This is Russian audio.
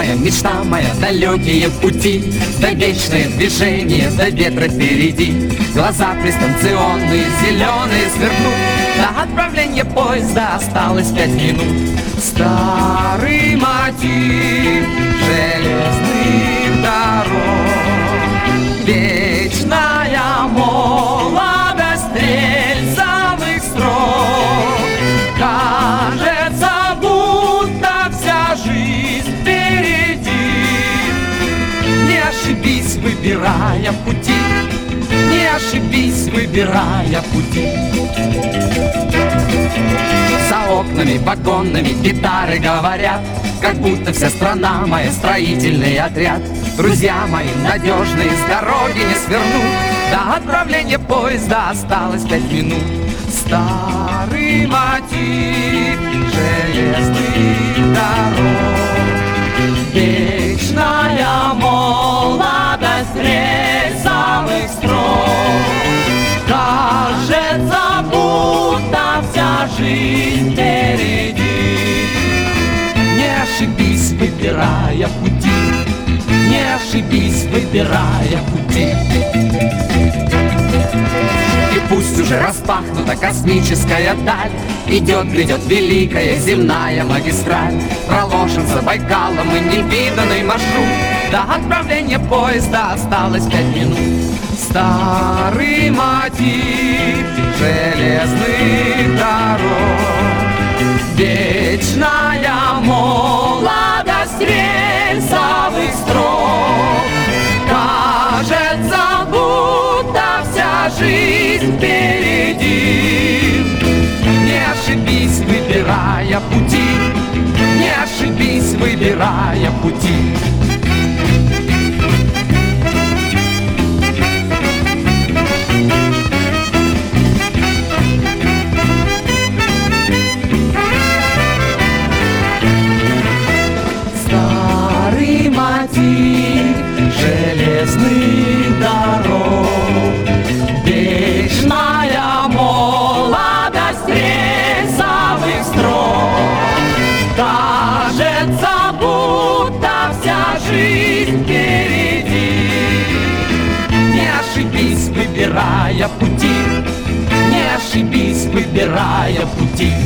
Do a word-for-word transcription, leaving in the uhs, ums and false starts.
моя мечта, моя далекие пути, да вечное движение, да ветра впереди. Глаза престанционные, зеленые сверкнут, до отправления поезда осталось пять минут. Старый мотив железных дорог, вечная молодость рельсовых строк. Кажется, будто вся жизнь впереди. Не ошибись, выбирая пути, не ошибись, выбирая пути. За окнами вагонными гитары говорят, как будто вся страна моя строительный отряд. Друзья мои надежные, с дороги не свернут, до отправления поезда осталось пять минут. Старый мотив железных дорог, вечная молодость рельсовых строк. Кажется, будто вся жизнь впереди. Не ошибись, выбирая пути, не ошибись, выбирая пути. И пусть уже распахнута космическая даль, идет, грядет великая земная магистраль. Проложен за Байкалом и невиданный маршрут, до отправления поезда осталось пять минут. Старый мотив железных дорог, вечная молодость рельсовых строк. Кажется, будто вся жизнь впереди. Не ошибись, выбирая пути, не ошибись, выбирая пути. Старый мотив железных дорог, вечная молодость рельсовых строк. Кажется, будто вся жизнь впереди. Не ошибись, выбирая пути, не ошибись, выбирая пути.